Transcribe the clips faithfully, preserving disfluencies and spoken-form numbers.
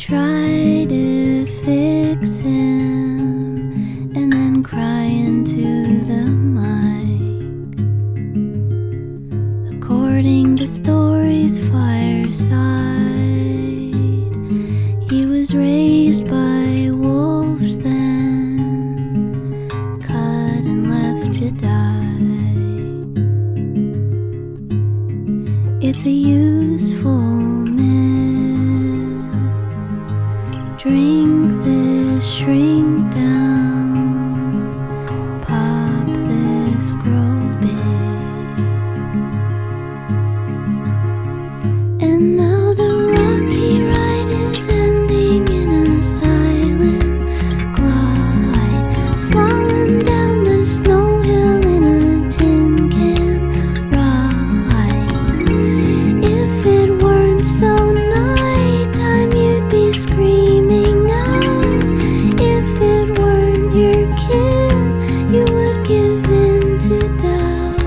try to fix him and then cry into the mic. According to stories fireside, he was raised by wolves, then cut and left to die. It's a useful myth. Drink this, shrink down, pop this, grow big. And now the rocky ride is ending in a silent glide, slalom down the snow hill in a tin can ride. If it weren't so nighttime, you'd be screaming out. If it weren't your kin, you would give in to doubt.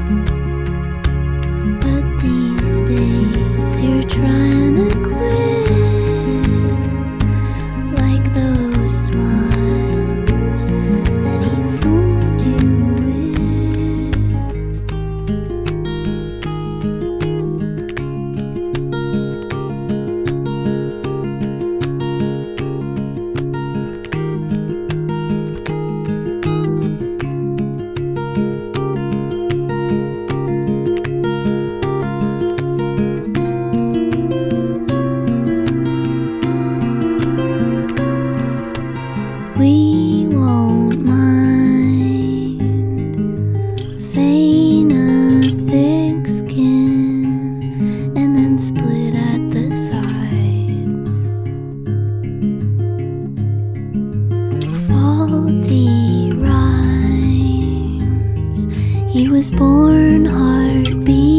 But these days you're trying to quit, like those smiles that he fooled you with. We won't mind, feign a thick skin and then split at the sides. Faulty rhymes. He was born heartbeat.